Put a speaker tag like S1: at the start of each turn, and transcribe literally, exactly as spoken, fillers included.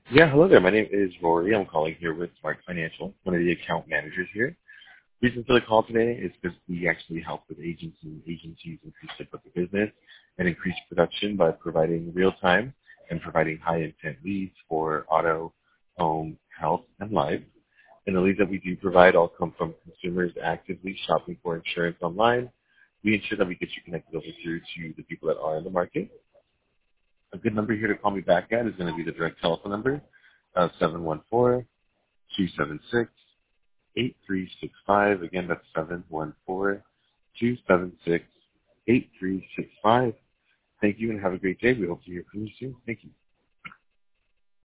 S1: Yeah, hello there. My name is Rory. I'm calling here with Smart Financial, one of the account managers here. Reason for the call today is because we actually help with agents and agencies increase their book of business and increase production by providing real-time and providing high-intent leads for auto, home, health, and life. And the leads that we do provide all come from consumers actively shopping for insurance online. We ensure that we get you connected over through to the people that are in the market. A good number here to call me back at is going to be the direct telephone number, uh, seven one four, two seven six, eight three six five. Again, that's seven one four, two seven six, eight three six five. Thank you and have a great day. We hope to hear from you soon. Thank you.